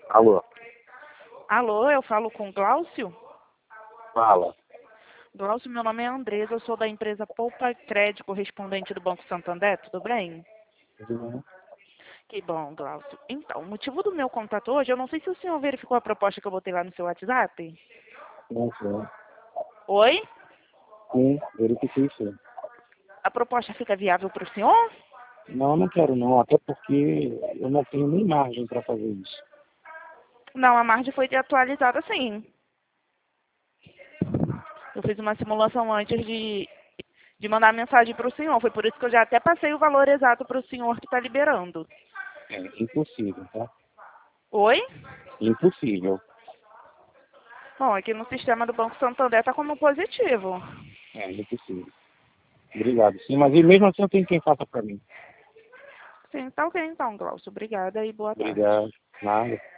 Alô, Alô, eu falo com o Glaucio? fala. Glaucio, meu nome é Andresa, eu sou da empresa Poupa Crédito, correspondente do Banco Santander, tudo bem? Uhum. Que bom, Glaucio. Então, o motivo do meu contato hoje, eu não sei se o senhor verificou a proposta que eu botei lá no seu WhatsApp. Sim, sim. Oi? Sim, verifiquei sim. A proposta fica viável para o senhor? Não, não quero não, até porque eu não tenho nem margem para fazer isso. Não, a margem foi atualizada sim. Eu fiz uma simulação antes de mandar a mensagem para o senhor, foi por isso que eu já até passei o valor exato para o senhor que está liberando. É impossível, tá? Oi? Impossível. Bom, aqui no sistema do Banco Santander está como positivo. É impossível. Obrigado, sim, mas e mesmo assim eu tenho quem faça para mim. Sim, tá ok então, Glaucio. Obrigada e boa tarde. Obrigado. Nada.